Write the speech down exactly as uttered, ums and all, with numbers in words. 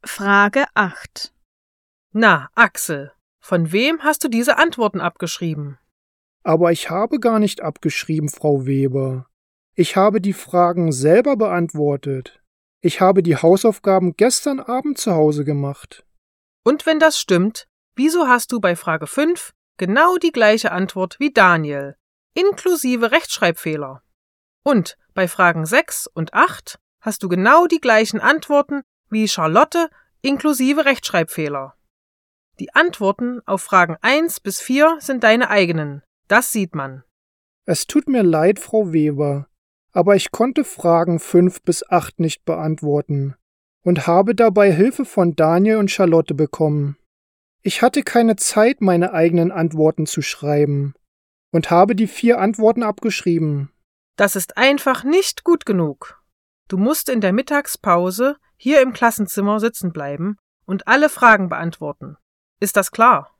Frage acht. Na, Axel, von wem hast du diese Antworten abgeschrieben? Aber ich habe gar nicht abgeschrieben, Frau Weber. Ich habe die Fragen selber beantwortet. Ich habe die Hausaufgaben gestern Abend zu Hause gemacht. Und wenn das stimmt, wieso hast du bei Frage fünf genau die gleiche Antwort wie Daniel, inklusive Rechtschreibfehler? Und bei Fragen sechs und acht hast du genau die gleichen Antworten wie Charlotte, inklusive Rechtschreibfehler. Die Antworten auf Fragen eins bis vier sind deine eigenen, das sieht man. Es tut mir leid, Frau Weber, aber ich konnte Fragen fünf bis acht nicht beantworten und habe dabei Hilfe von Daniel und Charlotte bekommen. Ich hatte keine Zeit, meine eigenen Antworten zu schreiben und habe die vier Antworten abgeschrieben. Das ist einfach nicht gut genug. Du musst in der Mittagspause hier im Klassenzimmer sitzen bleiben und alle Fragen beantworten. Ist das klar?